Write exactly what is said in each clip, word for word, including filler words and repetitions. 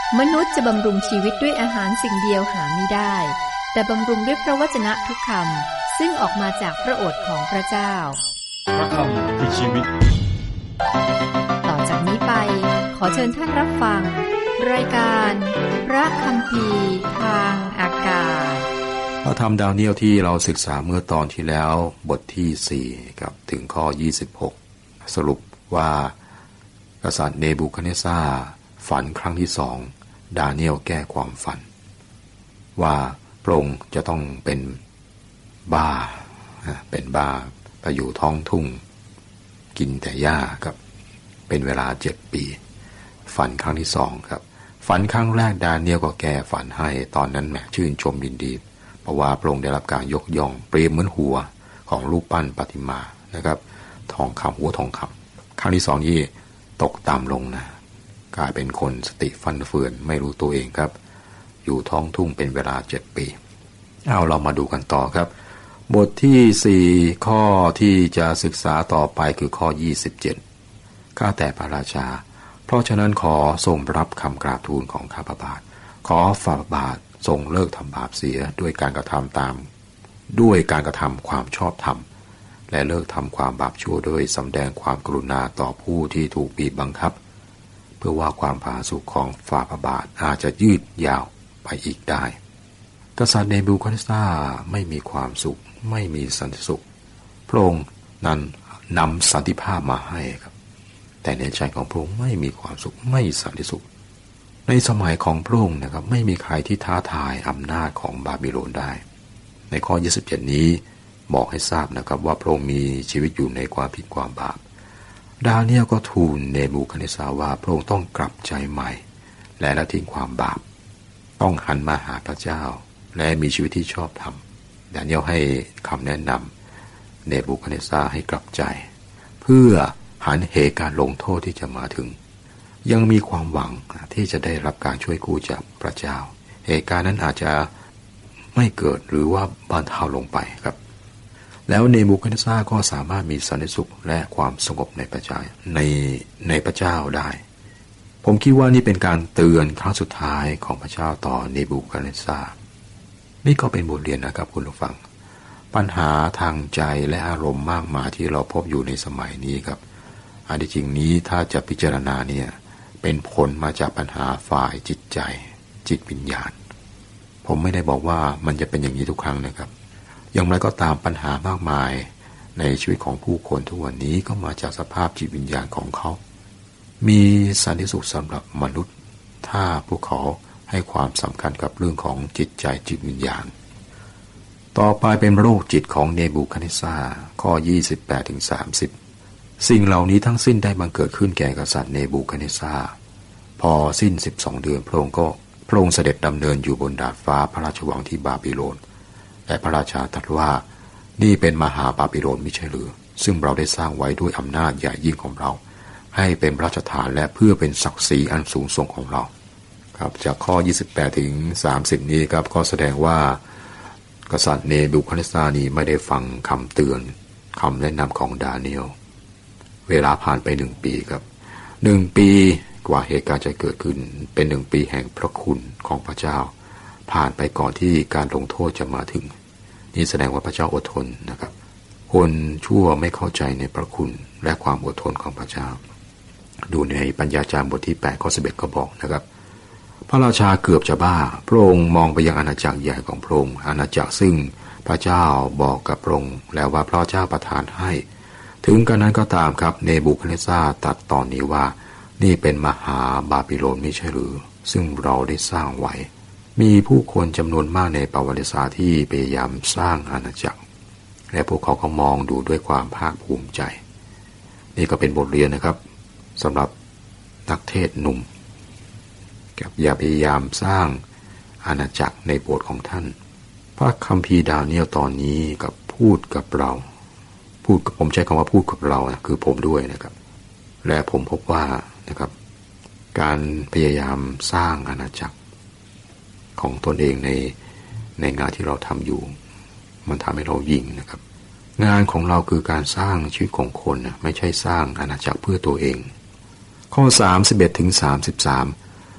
มนุษย์จะบำรุงชีวิตด้วยอาหารสิ่งเดียวหาไม่ได้แต่บำรุงด้วยพระวจนะทุกคำซึ่งออกมาจากพระโอษฐ์ของพระเจ้าพระคำคือชีวิตต่อจากนี้ไปขอเชิญท่านรับฟังรายการพระคัมภีร์ทางอากาศพระธรรมดาเนียลที่เราศึกษาเมื่อตอนที่แล้วบทที่สี่กับถึงข้อยี่สิบหกสรุปว่ากษัตริย์เนบูคัดเนซัรฝันครั้งที่สองดาเนียลแก้ความฝันว่าพระองค์จะต้องเป็นบ้าเป็นบ้าไปอยู่ท้องทุ่งกินแต่หญ้าครับเป็นเวลาเจ็ดปีฝันครั้งที่สองครับฝันครั้งแรกดาเนียลก็แก้ฝันให้ตอนนั้นแหมชื่นชมยินดีเพราะว่าพระองค์ได้รับการยกย่องเปรียบเหมือนหัวของรูปปั้นประติมานะครับทองคำหัวทองคำครั้งที่สองนี่ตกต่ำลงนะกลายเป็นคนสติฟันเฟือนไม่รู้ตัวเองครับอยู่ท้องทุ่งเป็นเวลาเจ็ดปีเอาเรามาดูกันต่อครับบทที่สี่ข้อที่จะศึกษาต่อไปคือข้อยี่สิบเจ็ดข้าแต่พระราชาเพราะฉะนั้นขอทรงรับคำกราบทูลของข้าพระบาทขอฝ่าพระบาททรงเลิกทำบาปเสียด้วยการกระทำตามด้วยการกระทำความชอบธรรมและเลิกทำความบาปชั่วโดยสำแดงความกรุณาต่อผู้ที่ถูกบีบบังคับเพื่อว่าความผาสุกของฝ่าพระบาทอาจจะยืดยาวไปอีกได้กษัตริย์เนบูคัดเนซัรไม่มีความสุขไม่มีสันติสุขพระองค์นั้นนำสันติภาพมาให้ครับแต่ในใจของพระองค์ไม่มีความสุขไม่สันติสุขในสมัยของพระองค์นะครับไม่มีใครที่ท้าทายอำนาจของบาบิโลนได้ในข้อยี่สิบเจ็ดนี้บอกให้ทราบนะครับว่าพระองค์มีชีวิตอยู่ในความผิดความบาปดาเนียลก็ทูลเนบูคัดเนซัรว่าพระองค์ต้องกลับใจใหม่และละทิ้งความบาปต้องหันมาหาพระเจ้าและมีชีวิตที่ชอบธรรมดาเนียลให้คำแนะนำเนบูคัดเนซัรให้กลับใจเพื่อหันเหตุการลงโทษที่จะมาถึงยังมีความหวังที่จะได้รับการช่วยกู้จากพระเจ้าเหตุการณ์นั้นอาจจะไม่เกิดหรือว่าบรรเทาลงไปครับแล้วเนบูคัดเนซัรก็สามารถมีสันติสุขและความสงบในพระเจ้าในในพระเจ้าได้ผมคิดว่านี่เป็นการเตือนครั้งสุดท้ายของพระเจ้าต่อเนบูคัดเนซัรนี่ก็เป็นบทเรียนนะครับคุณผู้ฟังปัญหาทางใจและอารมณ์มากมายที่เราพบอยู่ในสมัยนี้ครับอันที่จริงนี้ถ้าจะพิจารณาเนี่ยเป็นผลมาจากปัญหาฝ่ายจิตใจจิตวิญญาณผมไม่ได้บอกว่ามันจะเป็นอย่างนี้ทุกครั้งนะครับอย่างไรก็ตามปัญหามากมายในชีวิตของผู้คนทุกวันนี้ก็มาจากสภาพจิตวิญญาณของเขามีสันติสุขสำหรับมนุษย์ถ้าพวกเขาให้ความสำคัญกับเรื่องของจิตใจจิตวิญญาณต่อไปเป็นโรคจิตของเนบูคัดเนซัรข้อ ยี่สิบแปดถึงสามสิบ สิ่งเหล่านี้ทั้งสิ้นได้บังเกิดขึ้นแก่กษัตริย์เนบูคัดเนซัรพอสิ้นสิบสองเดือนพระองค์ก็พระองค์เสด็จดำเนินอยู่บนดาดฟ้าพระราชวังที่บาบิโลนและพระราชาตรัสว่านี่เป็นมหาบาบิโลนไม่ใช่หรือซึ่งเราได้สร้างไว้ด้วยอำนาจใหญ่ยิ่งของเราให้เป็นพระราชฐานและเพื่อเป็นศักดิ์ศรีอันสูงส่งของเราครับจากข้อยี่สิบแปดถึงสามสิบนี้ครับก็แสดงว่ากษัตริย์เนบูคัดเนซัรนี้ไม่ได้ฟังคำเตือนคำแนะนำของดาเนียลเวลาผ่านไปหนึ่งปีครับหนึ่งปีกว่าเหตุการณ์จะเกิดขึ้นเป็นหนึ่งปีแห่งพระคุณของพระเจ้าผ่านไปก่อนที่การลงโทษจะมาถึงนี่แสดงว่าพระเจ้าอดทนนะครับคนชั่วไม่เข้าใจในพระคุณและความอดทนของพระเจ้าดูในปัญญาจารย์บทที่แปดข้อสิบเอ็ดก็บอกนะครับพระราชาเกือบจะบ้าพระองค์มองไปยังอาณาจักรใหญ่ของพระองค์อาณาจักรซึ่งพระเจ้าบอกกับพระองค์แล้วว่าพระเจ้าประทานให้ถึงกระนั้นก็ตามครับเนบูคัดเนซัรตรัสตอนนี้ว่านี่เป็นมหาบาบิโลนไม่ใช่หรือซึ่งเราได้สร้างไว้มีผู้คนจำนวนมากในประวัติศาสตร์ที่พยายามสร้างอาณาจักรและพวกเขาก็มองดูด้วยความภาคภูมิใจนี่ก็เป็นบทเรียนนะครับสำหรับนักเทศหนุ่มอย่าพยายามสร้างอาณาจักรในโบสถ์ของท่านพระคัมภีร์ดาเนียลตอนนี้กับพูดกับเราพูดผมใช้คำว่าพูดกับเรานะคือผมด้วยนะครับและผมพบว่านะครับการพยายามสร้างอาณาจักรของตนเองในในงานที่เราทำอยู่มันทำให้เรายิ่งนะครับงานของเราคือการสร้างชีวิตของคนนะไม่ใช่สร้างอาณาจักรเพื่อตัวเองข้อสามสิบเอ็ดถึงสามสิบสาม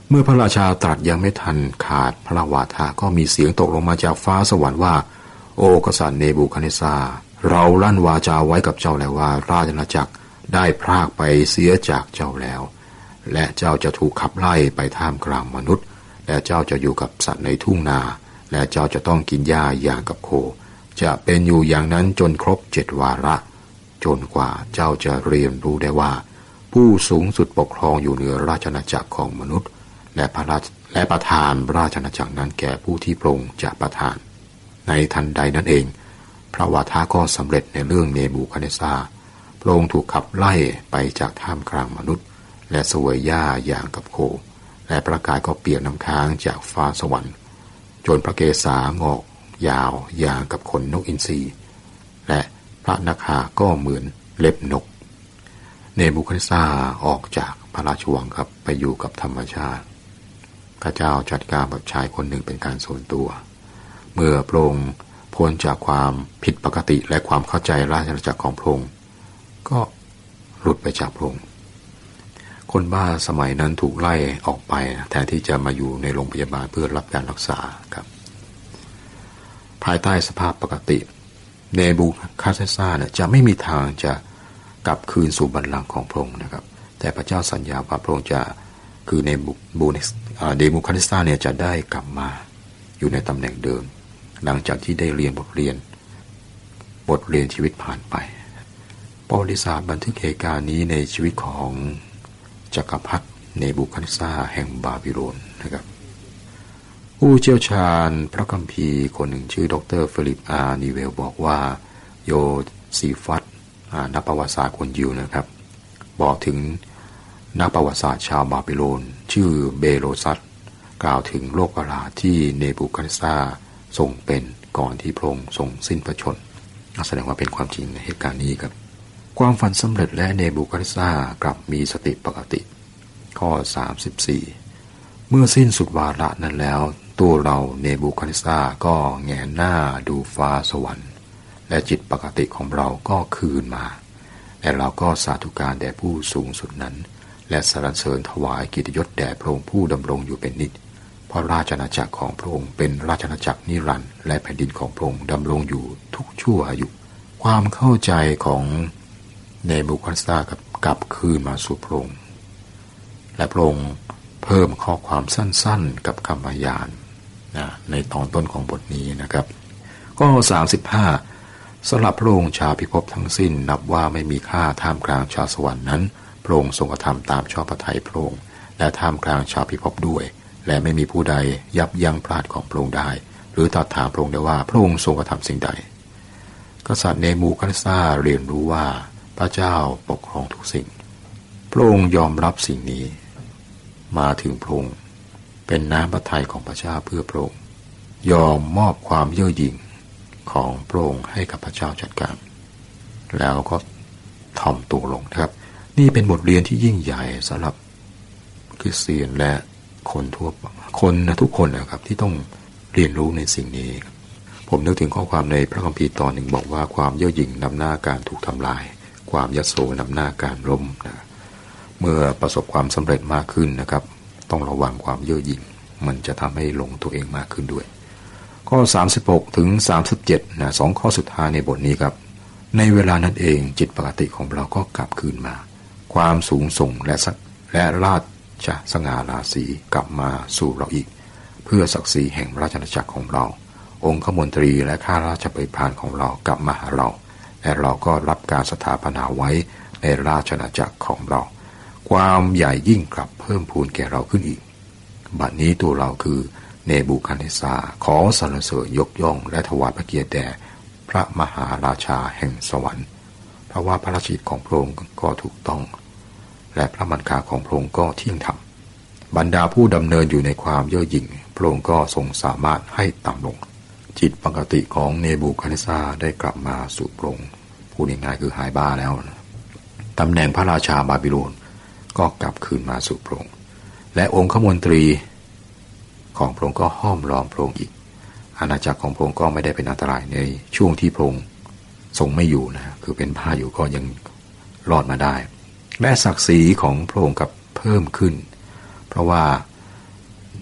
เมื่อพระราชาตรัสยังไม่ทันขาดพระวาทะก็มีเสียงตกลงมาจากฟ้าสวรรค์ว่าโอกษัตริย์เนบูคัดเนซาร์เราลั่นวาจาไว้กับเจ้าแล้วว่าราชอาณาจักรได้พรากไปเสียจากเจ้าแล้วและเจ้าจะถูกขับไล่ไปท่ามกลางมนุษย์และเจ้าจะอยู่กับสัตว์ในทุ่งนาและเจ้าจะต้องกินหญ้าอย่างกับโคจะเป็นอยู่อย่างนั้นจนครบเจ็ดวาระจนกว่าเจ้าจะเรียนรู้ได้ว่าผู้สูงสุดปกครองอยู่เหนือราชอาณาจักรของมนุษย์และพระราชและประทานราชอาณาจักรนั้นแก่ผู้ที่พระองค์จะประทานในทันใดนั้นเองพระวาทะก็สำเร็จในเรื่องเนบูคัดเนซาร์พระองค์ถูกขับไล่ไปจากท่ามกลางมนุษย์และเสวยหญ้าอย่างกับโคและพระกายก็เปียกน้ำค้างจากฟ้าสวรรค์จนพระเกศางอกยาวอย่างกับขนนกอินทรีและพระนคาก็เหมือนเล็บนกเนบูคัดเนซาร์ออกจากพระราชวังครับไปอยู่กับธรรมชาติพระเจ้าจัดการกับชายคนหนึ่งเป็นการส่วนตัวเมื่อพระองค์พ้นจากความผิดปกติและความเข้าใจราชอาณาจักรของพระองค์ก็หลุดไปจากพระองค์คนบ้าสมัยนั้นถูกไล่ออกไปแทนที่จะมาอยู่ในโรงพยาบาลเพื่อรับการรักษาครับภายใต้สภาพปกติเนบูคัดเนซาร์เนี่ยจะไม่มีทางจะกลับคืนสู่บัลลังก์ของพระองค์นะครับแต่พระเจ้าสัญญาว่าพระองค์จะคือเนบูบูเนบูคัดเนซาร์เนี่ยจะได้กลับมาอยู่ในตำแหน่งเดิมหลังจากที่ได้เรียนบทเรียนบทเรียนชีวิตผ่านไปประวัติศาสตร์บันทึกเหตุการณ์นี้ในชีวิตของจักรพรรดิเนบูคัดเนซาร์แห่งบาบิโลนนะครับผู้เชี่ยวชาญพระคัมภีร์คนหนึ่งชื่อดรฟิลิปอาร์นิเวลบอกว่าโยซีฟัสนักประวัติศาสตร์คนยิวนะครับบอกถึงนักประวัติศาสตร์ชาวบาบิโลนชื่อเบโรซัสกล่าวถึงโรคประหลาดที่เนบูคัดเนซาร์ทรงเป็นก่อนที่พระองค์ทรงสิ้นพระชนม์แสดงว่าเป็นความจริงในเหตุการณ์นี้ครับความฝันสำเร็จและเนบูคัดเนซาร์กลับมีสติปกติข้อสามสิบสี่เมื่อสิ้นสุดวาระนั้นแล้วตัวเราเนบูคัดเนซาร์ก็แงนหน้าดูฟ้าสวรรค์และจิตปกติของเราก็คืนมาและเราก็สาธุการแด่ผู้สูงสุดนั้นและสรรเสริญถวายเกียรติยศแด่พระองค์ผู้ดำรงอยู่เป็นนิจเพราะราชอาณาจักรของพระองค์เป็นราชอาณาจักรนิรันดร์และแผ่นดินของพระองค์ดำรงอยู่ทุกชั่วอายุความเข้าใจของเนบูคัดเนซาร์กลับคืนมาสู่พระองค์และพระองค์เพิ่มข้อความสั้นๆกับคำพยานนะในตอนต้นของบทนี้นะครับก็สามสิบห้าสำหรับพระองค์ชาวพิภพทั้งสิ้นนับว่าไม่มีค่าท่ามกลางชาวสวรรค์นั้นพระองค์ทรงกระทำตามชอบพระทัยพระองค์และท่ามกลางชาวพิภพด้วยและไม่มีผู้ใดยับยั้งพลาดของพระองค์ได้หรือตัดถามพระองค์ได้ว่าพระองค์ทรงกระทำสิ่งใดกษัตริย์เนบูคัดเนซาร์เรียนรู้ว่าพระเจ้าปกครองทุกสิ่งพระองค์ยอมรับสิ่งนี้มาถึงพระองค์เป็นน้ำพระทัยของพระเจ้าเพื่อพระองค์ยอมมอบความเย่อหยิ่งของพระองค์ให้กับพระเจ้าจัดการแล้วก็ถ่อมตัวลงนะครับนี่เป็นบทเรียนที่ยิ่งใหญ่สำหรับคริสเตียนและคนทั่วคนนะทุกคนนะครับที่ต้องเรียนรู้ในสิ่งนี้ผมนึกถึงข้อความในพระคัมภีร์ตอนหนึ่งบอกว่าความเย่อหยิ่งนำหน้าการถูกทำลายความยโสนำหน้าการล้มนะเมื่อประสบความสำเร็จมากขึ้นนะครับต้องระวังความเย่อหยิ่งมันจะทำให้หลงตัวเองมากขึ้นด้วยข้อสามสิบหกถึงสามสิบเจ็ดนะสองข้อสุดท้ายในบทนี้ครับในเวลานั้นเองจิตปกติของเราก็กลับคืนมาความสูงส่งและและราชสง่าราศีกลับมาสู่เราอีกเพื่อศักดิ์ศรีแห่งราชอาณาจักรของเราองคมนตรีและข้าราชบริพารของเรากลับมาหาเราและเราก็รับการสถาปนาไว้ในราชอาณาจักรของเราความใหญ่ยิ่งกลับเพิ่มพูนแก่เราขึ้นอีกบัดนี้ตัวเราคือเนบูคัดเนซาร์ขอสรรเสริญยกย่องและถวายพระเกียรติแด่พระมหาราชาแห่งสวรรค์เพราะว่าพระราชกิจของพระองค์ก็ถูกต้องและพระบัญชาของพระองค์ก็เที่ยงธรรมบรรดาผู้ดำเนินอยู่ในความเย่อหยิ่งพระองค์ก็ทรงสามารถให้ต่ำลงจิตปกติของเนบูคัดเนซาร์ได้กลับมาสู่พระองค์พูดง่ายๆคือหายบ้าแล้วตำแหน่งพระราชาบาบิโลนก็กลับคืนมาสู่พระองค์และองคมนตรีของพระองค์ก็ห้อมล้อมพระองค์อีกอาณาจักรของพระองค์ก็ไม่ได้เป็นอันตรายในช่วงที่พระองค์ทรงไม่อยู่นะคือเป็นบ้าอยู่ก็ยังรอดมาได้และศักดิ์ศรีของพระองค์กับเพิ่มขึ้นเพราะว่า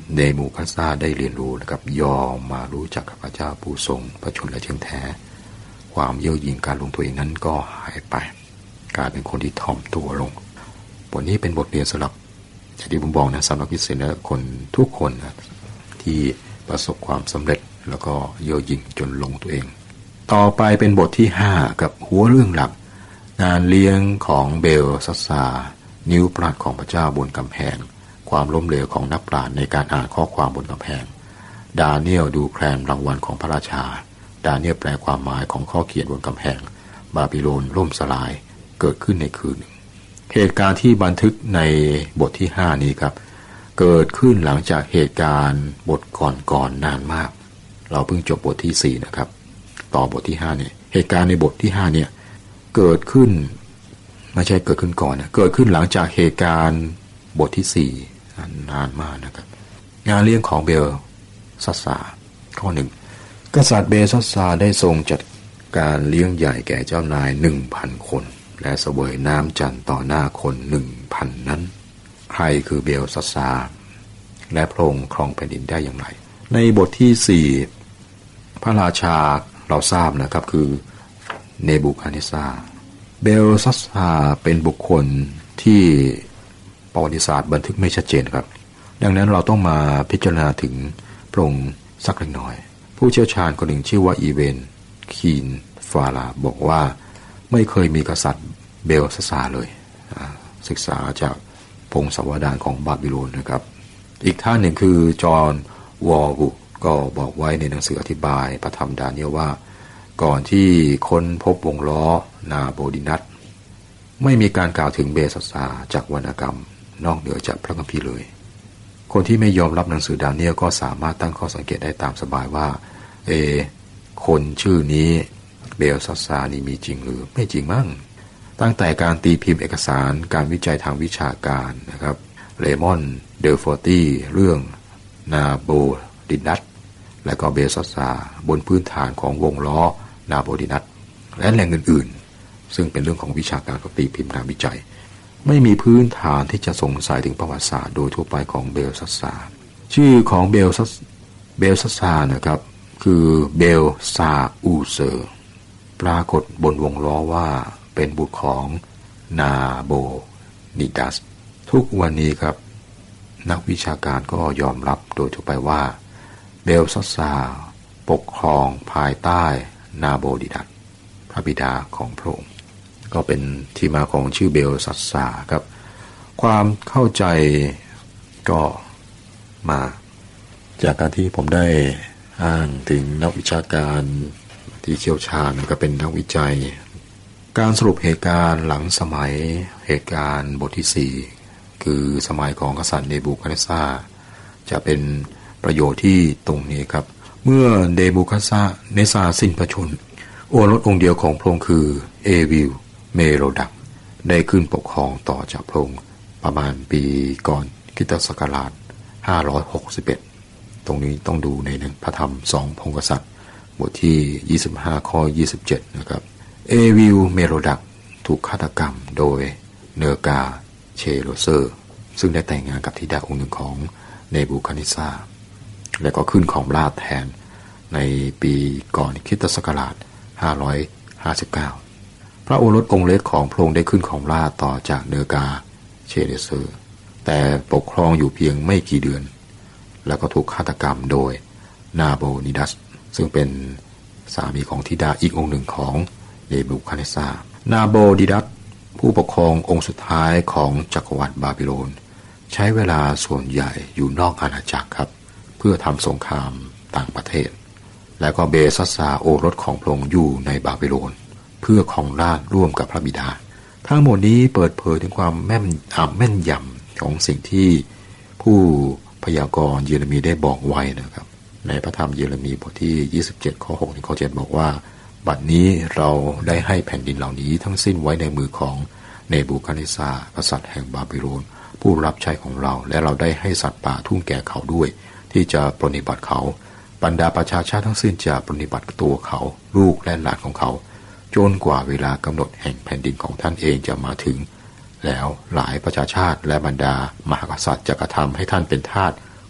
เนบูคัดเนซัรได้เรียนรู้นะครับยอมมารู้จักกับพระเจ้าผู้ทรงพระชนและเที่ยงแท้ความเย่อหยิ่งการลงตัวเองนั้นก็หายไปกลายเป็นคนที่ถ่อมตัวลงบทนี้เป็นบทเรียนสำหรับอย่างที่ผมบอกนะสำหรับคริสเตียนและคนทุกคนนะที่ประสบความสำเร็จแล้วก็เย่อหยิ่งจนลงตัวเองต่อไปเป็นบทที่ห้ากับหัวเรื่องหลักงานเลี้ยงของเบลซัสซานิ้วปราดของพระเจ้าบนกำแพงความล้มเหลวของนักปราชญ์ในการอ่านข้อความบนกำแพงดาเนียลดูแคลนรางวัลของพระราชาดาเนียลแปลความหมายของข้อเขียนบนกำแพงบาบิโลนล่มสลายเกิดขึ้นในคืนหนึ่งเหตุการณ์ที่บันทึกในบทที่ห้านี้ครับเกิดขึ้นหลังจากเหตุการณ์บทก่อนๆ นานมากเราเพิ่งจบบทที่สี่นะครับต่อบทที่ห้าเนี่ยเหตุการณ์ในบทที่ห้าเนี่ยเกิดขึ้นไม่ใช่เกิดขึ้นก่อนนะเกิดขึ้นหลังจากเหตุการณ์บทที่สี่นานมากนะครับงานเลี้ยงของเบลซัสซาข้อหนึ่งกษัตริย์เบลซัสซาได้ทรงจัดการเลี้ยงใหญ่แก่เจ้านาย หนึ่งพัน คนและเสวยน้ำจันทร์ต่อหน้าคน หนึ่งพัน นั้นใครคือเบลซัสซาและพระองค์ครองแผ่นดินได้อย่างไรในบทที่สี่พระราชาเราทราบนะครับคือเนบูคัดเนซัรเบลซัสซาเป็นบุคคลที่ประวัติศาสตร์บันทึกไม่ชัดเจนครับดังนั้นเราต้องมาพิจารณาถึงพระองค์สักเล็กน้อยผู้เชี่ยวชาญคนหนึ่งชื่อว่าอีเวนคีนฟาลาบอกว่าไม่เคยมีกษัตริย์เบลซัสซาเลยศึกษาจากพงศาวดารของบาบิโลนนะครับอีกท่านหนึ่งคือจอห์นวอลบุก็บอกไว้ในหนังสืออธิบายพระธรรมดาเนียลว่าก่อนที่ค้นพบวงล้อนาโบดินัสไม่มีการกล่าวถึงเบลซัสซาจากวรรณกรรมนอกเหนือจากพระคัมภีร์เลยคนที่ไม่ยอมรับหนังสือดาเนียลก็สามารถตั้งข้อสังเกตได้ตามสบายว่าเอคนชื่อนี้เบลซัสซานี่มีจริงหรือไม่จริงมั่งตั้งแต่การตีพิมพ์เอกสารการวิจัยทางวิชาการนะครับเลมอนเดลฟอร์ตี้เรื่องนาโบดินัสและก็เบลซัสซาบนพื้นฐานของวงล้อนาโบดินัสและแหล่งอื่นๆซึ่งเป็นเรื่องของวิชาการกับตีพิมพ์การวิจัยไม่มีพื้นฐานที่จะสงสัยถึงประวัติศาสตร์โดยทั่วไปของเบลซัสซาชื่อของเบลซัสเบลซัสซานะครับคือเบลซาอูเซอร์ปรากฏบนวงล้อว่าเป็นบุตรของนาโบนิดัสทุกวันนี้ครับนักวิชาการก็ยอมรับโดยทั่วไปว่าเบลซัสซาปกครองภายใต้นาโบดิดัสพระบิดาของพระองค์ก็เป็นที่มาของชื่อเบลซัสซาครับความเข้าใจก็มาจากการที่ผมได้อ้างถึงนักวิชาการที่เชี่ยวชาญก็เป็นนักวิจัยการสรุปเหตุการณ์หลังสมัยเหตุการณ์บทที่สี่คือสมัยของกษัตริย์เนบูคัดเนซัรจะเป็นประโยชน์ที่ตรงนี้ครับเมื่อเนบูคัดเนซัรสิ้นพระชนม์โอรสองค์เดียวของพระองค์คือเอวิลเมโรดักได้ขึ้นปกครองต่อจากพระองค์ประมาณปีก่อนคริสตศักราชห้าร้อยหกสิบเอ็ดตรงนี้ต้องดูในหนังพระธรรมสองพงศ์กษัตริย์บทที่ยี่สิบห้าข้อยี่สิบเจ็ดนะครับเอวิลเมโรดักถูกฆาตกรรมโดยเนกาเชโลเซอร์ซึ่งได้แต่งงานกับธิดาองค์หนึ่งของเนบูคัดเนซัรและก็ขึ้นของราชแทนในปีก่อนคริสตศักราชห้าร้อยห้าสิบเก้าพระโอรสองค์เล็กของพระองค์ได้ขึ้นของราชต่อจากเนกาเชโลเซอร์แต่ปกครองอยู่เพียงไม่กี่เดือนแล้วก็ถูกฆาตกรรมโดยนาโบนิดัสซึ่งเป็นสามีของธิดาอีกองค์หนึ่งของเนบูคัดเนซัรนาโบนิดัสผู้ปกครององค์สุดท้ายของจักรวรรดิบาบิโลนใช้เวลาส่วนใหญ่อยู่นอกอาณาจักรครับเพื่อทำสงครามต่างประเทศและก็เบลซัสซาโอรสของพระองค์อยู่ในบาบิโลนเพื่อครองราชย์ร่วมกับพระบิดาทั้งหมดนี้เปิดเผยถึงความแม่นแม่นยำของสิ่งที่ผู้พยากรณ์เยเรมีได้บอกไว้นะครับในพระธรรมเยเรมีบทที่ยี่สิบเจ็ดข้อหกถึงข้อเจ็ดบอกว่าบัดนี้เราได้ให้แผ่นดินเหล่านี้ทั้งสิ้นไว้ในมือของเนบูคัดเนซัรกษัตริย์แห่งบาบิโลนผู้รับใช้ของเราและเราได้ให้สัตว์ป่าทุ่งแก่เขาด้วยที่จะปรนนิบัติเขาบรรดาประชาชาติทั้งสิ้นจะปรนนิบัติตัวเขาลูกและหลานของเขาจนกว่าเวลากำหนดแห่งแผ่นดินของท่านเองจะมาถึงแล้วหลายประชาชาติและบรรดามหากษัตริย์จะกระทำให้ท่านเป็นทาส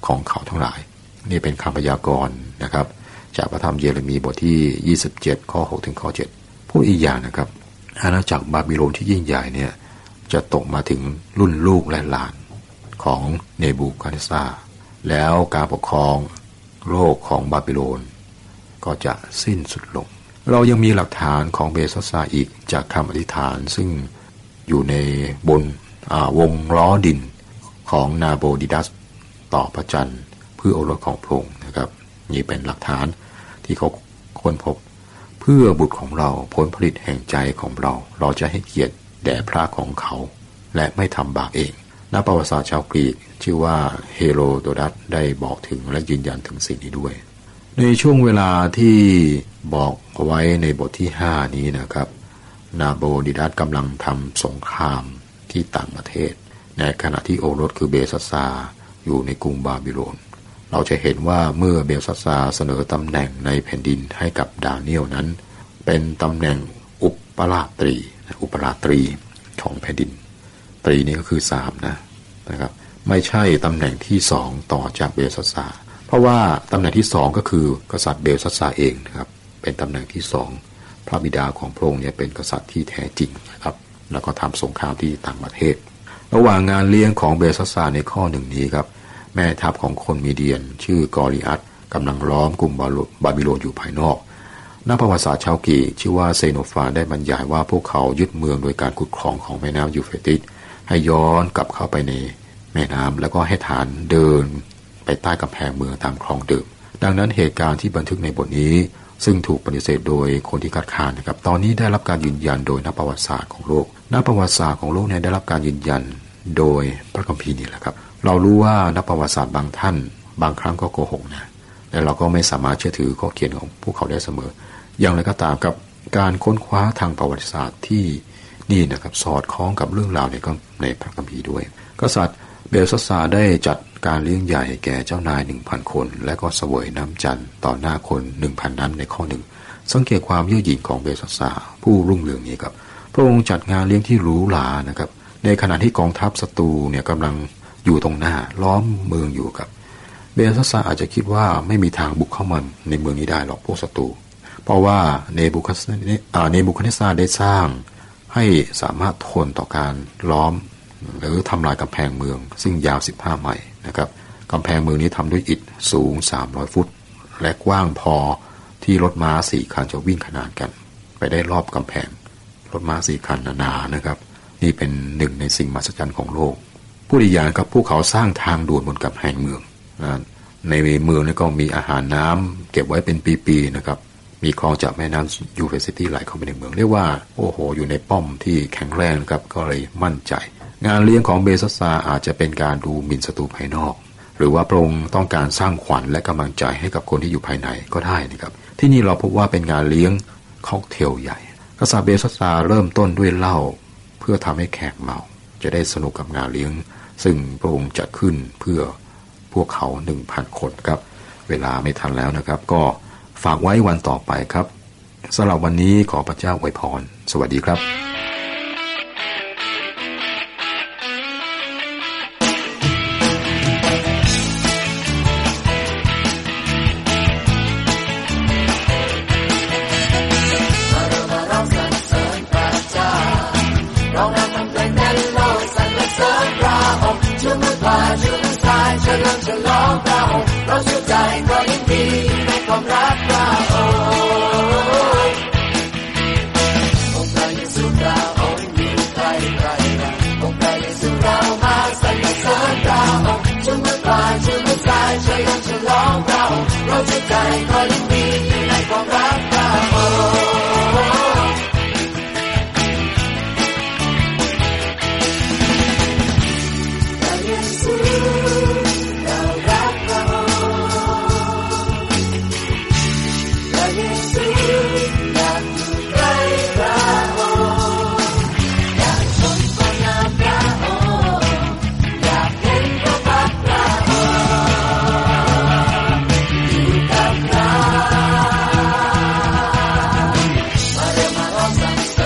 ของเขาทั้งหลายนี่เป็นคำพยากรณ์นะครับจากพระธรรมเยเรมีบทที่ยี่สิบเจ็ดข้อหกถึงข้อเจ็ดพูดอีกอย่างนะครับอาณาจักรบาบิโลนที่ยิ่งใหญ่เนี่ยจะตกมาถึงรุ่นลูกและหลานของเนบูคัดเนสซาร์แล้วการปกครองโลกของบาบิโลนก็จะสิ้นสุดลงเรายังมีหลักฐานของเบลชัสซาร์อีกจากคำอธิษฐานซึ่งอยู่ในบนวงล้อดินของนาโบดิดัสต่อพระจันทร์เพื่อโอรสของพระองค์นะครับนี่เป็นหลักฐานที่เขาค้นพบเพื่อบุตรของเราผลผลิตแห่งใจของเราเราจะให้เกียรติแด่พระของเขาและไม่ทำบาปเองนักประวัติศาสตร์ชาวกรีกชื่อว่าเฮโรโดตัสได้บอกถึงและยืนยันถึงสิ่งนี้ด้วยในช่วงเวลาที่บอกไว้ในบทที่ห้านี้นะครับนาโบดิดัสกำลังทำสงครามที่ต่างประเทศในขณะที่โอรสคือเบลชัสซาร์อยู่ในกรุงบาบิโลนเราจะเห็นว่าเมื่อเบลชัสซาร์เสนอตำแหน่งในแผ่นดินให้กับดาเนียลนั้นเป็นตำแหน่งอุปราตรีอุปราตรีของแผ่นดินตรีนี้ก็คือสามนะนะครับไม่ใช่ตำแหน่งที่สองต่อจากเบลชัสซาร์เพราะว่าตำแหน่งที่สองก็คือกษัตริย์เบลชัสซาร์เองนะครับเป็นตำแหน่งที่สองพระบิดาของพระองค์เนี่ยเป็นกษัตริย์ที่แท้จริงนะครับแล้วก็ทำสงครามที่ต่างประเทศระหว่างงานเลี้ยงของเบลชัสซาร์ในข้อหนึ่งนี้ครับแม่ทัพของคนมีเดียนชื่อกอริอัตกำลังล้อมกรุงบาบิโลนอยู่ภายนอกนักประวัติศาสตร์ชาวกรีกชื่อว่าเซโนฟานได้บรรยายว่าพวกเขายึดเมืองโดยการขุดคลองของแม่น้ำยูเฟรติสให้ย้อนกลับเข้าไปในแม่น้ำแล้วก็ให้ฐานเดินไปใต้กำแพงเมืองตามคลองเดิมดังนั้นเหตุการณ์ที่บันทึกในบทนี้ซึ่งถูกปฏิเสธโดยคนที่คัดค้านนะครับตอนนี้ได้รับการยืนยันโดยนักประวัติศาสตร์ของโลกนักประวัติศาสตร์ของโลกเนี่ยได้รับการยืนยันโดยพระคัมภีร์นี่แหละครับเรารู้ว่านักประวัติศาสตร์บางท่านบางครั้งก็โกหกนะและเราก็ไม่สามารถเชื่อถือข้อเขียนของพวกเขาได้เสมออย่างไรก็ตามกับการค้นคว้าทางประวัติศาสตร์ที่นี่นะครับสอดคล้องกับเรื่องราวในในพระคัมภีร์ด้วยกษัตริย์เบลชัสซาร์ได้จัดการเลี้ยงใหญ่แก่เจ้านาย หนึ่งพัน คนและก็เสวยน้ำจันทร์ต่อหน้าคน หนึ่งพัน นั้นในข้อหนึ่งสังเกตความเย่อหยิ่งของเบลชัสซาร์ผู้รุ่งเรืองนี้ครับพระองค์จัดงานเลี้ยงที่หรูหรานะครับในขณะที่กองทัพศัตรูเนี่ยกำลังอยู่ตรงหน้าล้อมเมืองอยู่ครับเบลชัสซาร์อาจจะคิดว่าไม่มีทางบุกเข้ามาในเมืองนี้ได้หรอกพวกศัตรูเพราะว่าเนบูคัดเนบูคัดเนสซาร์ได้สร้างให้สามารถทนต่อการล้อมหรือทำลายกำแพงเมืองซึ่งยาวสิบห้าไมล์นะครับกำแพงเมืองนี้ทำด้วยอิฐสูงสามร้อยฟุตและกว้างพอที่รถม้าสี่คันจะวิ่งขนานกันไปได้รอบกำแพงรถม้าสี่คันหนาๆนะครับนี่เป็นหนึ่งในสิ่งมหัศจรรย์ของโลกผู้ดีอย่างครับพวกเขาสร้างทางด่วนบนกำแพงเมืองในเมืองนี้ก็มีอาหารน้ำเก็บไว้เป็นปีๆนะครับมีคลองจากแม่น้ำยูเฟรติสไหลเข้าไปในเมืองเรียกว่าโอ้โหอยู่ในป้อมที่แข็งแรงนะครับก็เลยมั่นใจงานเลี้ยงของเบลชัสซาร์อาจจะเป็นการดูหมิ่นศัตรูภายนอกหรือว่าพระองค์ต้องการสร้างขวัญและกำลังใจให้กับคนที่อยู่ภายในก็ได้นะครับที่นี่เราพบว่าเป็นงานเลี้ยงค็อกเทลใหญ่กษัตริย์เบลชัสซาร์เริ่มต้นด้วยเหล้าเพื่อทำให้แขกเมาจะได้สนุกกับงานเลี้ยงซึ่งพระองค์จัดขึ้นเพื่อพวกเขา หนึ่งพัน คนครับเวลาไม่ทันแล้วนะครับก็ฝากไว้วันต่อไปครับสำหรับวันนี้ขอพระเจ้าอวยพรสวัสดีครับ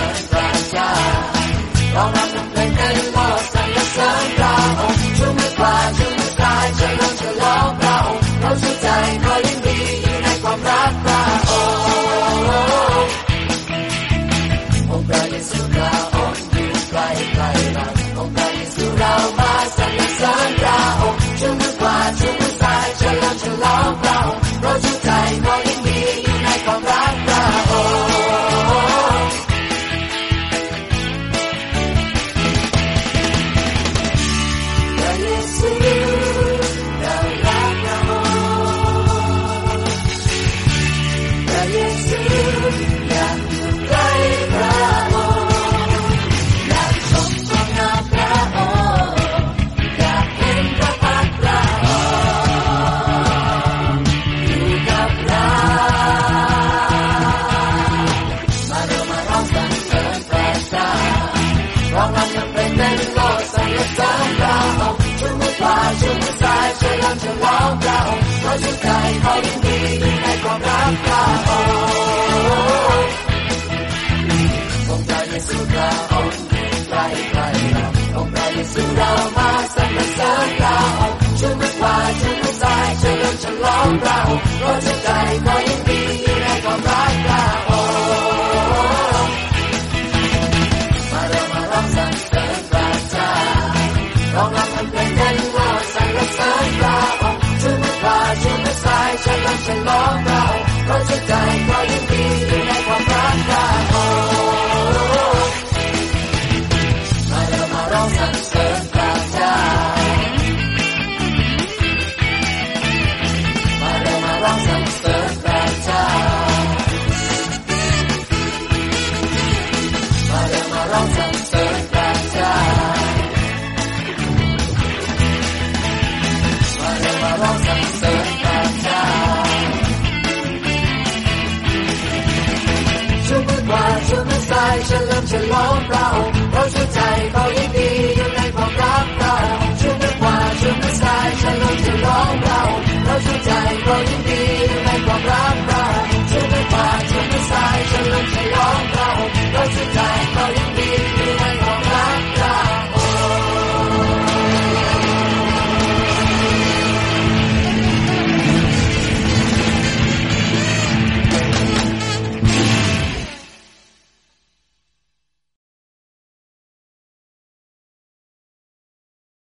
ร้องรำทำเพลงในโลกสรรเสริญพระองค์ชูมือขวาสรรเสริญพระองค์ชูมือขวาชูมือซ้ายเฉลิมฉลองพระองค์เราชูใจขอยินดีอยู่ในความรักพระองค์พระเยซูเรารักพระองค์พระเยซูอยากอยู่ใกล้พระองค์อยากชมความงามพระองค์อยากเห็นพระพักตร์พระองค์อยู่กับเรามาเร็วมาร้องสรรเสริญพระเจ้าร้องรำนำเพลงเต้นโลดสรรเสริญพระองค์ชูมือขวาชูมือซ้ายเฉลิมฉลองพระองค์เราชูใจขอยินดีอยู่ในความรักพระองค์องค์พระเยซูพระองค์อยู่ใกล้ใกล้เราองค์พระเยซูเรามาสรรเสริญพระองค์ชูมือขวาชูมือซ้ายเฉลิมฉลองพระองค์เราชูใจขอยินดีอยู่ในความรักพระองค์มาเร็วมาร้องสรรเสริญพระเจ้าร้องรำทำเพลงเต้นโลดสรรเสริญพระองค์ชูมือขวาชูมือซ้ายเฉลิมฉลองพระองค์เราชูใจขอยินดีอยู่ในความรักพระองค์มาเร็วมาร้องสรรเสริญพระเจ้ามาเร็วมาร้องสรรเสริญพระเจ้ามาเร็วมาร้องสรรเสริญพระเจ้ามาเร็วมาร้องสรรเสริญพระเจ้าชูมือขวาชูมือซ้ายเฉลิมฉลองพระองค์เราชูใจเขายินดีอยู่ในความรักพระองค์ชูมือขวาชูมือซ้ายเฉลิมฉลองพระองค์เราชูใจเขายินดีอยู่ในความรัก